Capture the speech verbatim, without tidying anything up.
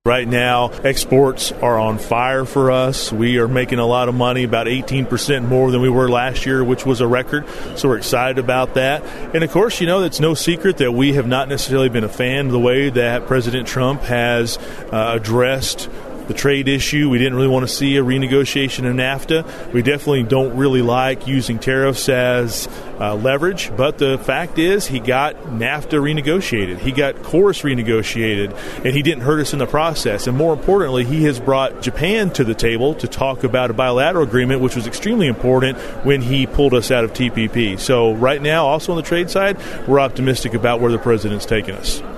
Right now, exports are on fire for us. We are making a lot of money, about eighteen percent more than we were last year, which was a record. So we're excited about that. And, of course, you know, it's no secret that we have not necessarily been a fan of the way that President Trump has uh, addressed the trade issue. We didn't really want to see a renegotiation of NAFTA. We definitely don't really like using tariffs as uh, leverage, but the fact is he got NAFTA renegotiated. He got KORUS renegotiated, and he didn't hurt us in the process. And more importantly, he has brought Japan to the table to talk about a bilateral agreement, which was extremely important when he pulled us out of T P P. So right now, also on the trade side, we're optimistic about where the president's taking us.